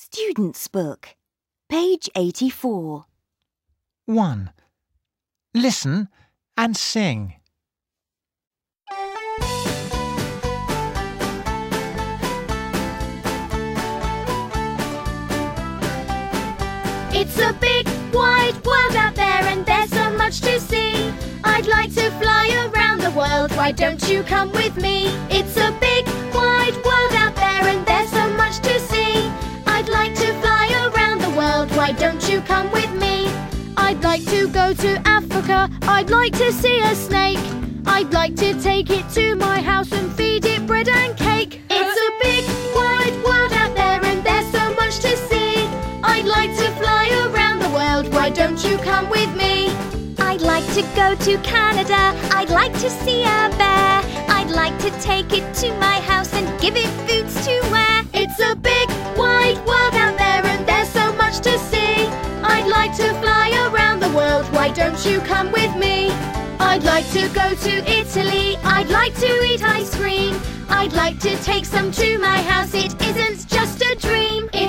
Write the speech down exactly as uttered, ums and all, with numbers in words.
Student's Book, page eighty-four. one. Listen and sing. It's a big, wide world out there and there's so much to see. I'd like to fly around the world, why don't you come with me? It's a big, wide world out there and there's so much to see. I'd like to fly around the world, why don't you come with me? I'd like to go to Africa, I'd like to see a snake. I'd like to take it to my house and feed it bread and cake. It's a big, wide world out there and there's so much to see. I'd like to fly around the world, why don't you come with me? I'd like to go to Canada, I'd like to see a bear. I'd like to take it to my house and give it boots to wear. It's a big, wide world out there and there's so much to see. I'd like to fly around the world, why don't you come with me? I'd like to go to Italy, I'd like to eat ice cream. I'd like to take some to my house, it isn't just a dream.